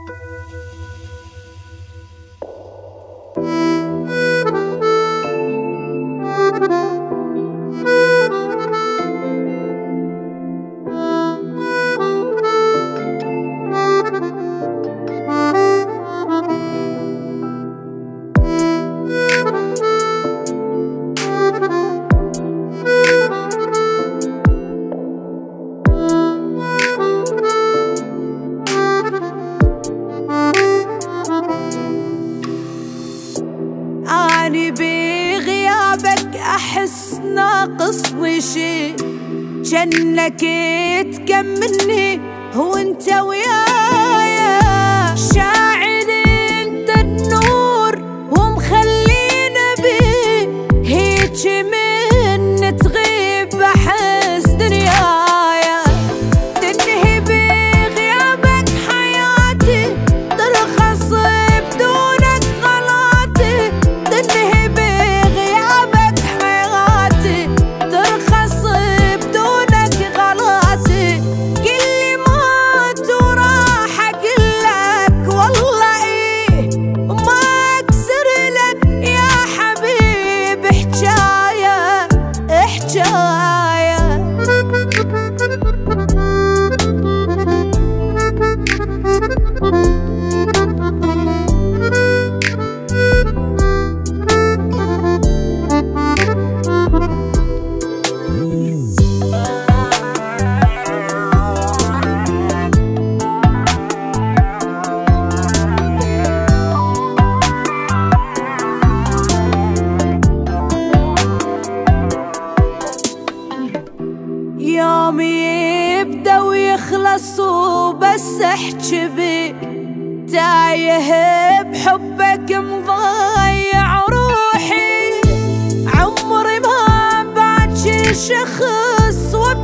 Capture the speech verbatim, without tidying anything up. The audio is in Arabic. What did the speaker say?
أني بغيابك أحس ناقصني شي، جنك تكملني هو انت ويايا. شاعري انت النور ومخلينا بيه، هيج من تغيب أحس دنيايا. تنهي بغيابك حياتي، ترخص بدونك غلاتي. تنهي بغيابك حياتي، ترخص بدونك غلاتي. قلي مات وراح أقلك والله إيه، وما أكسر لك يا حبيب حجاية حجاية. يومي يبدأ ويخلص وبس احكي بيك، تايه بحبك مضيع روحي. عمري ما باجي شخص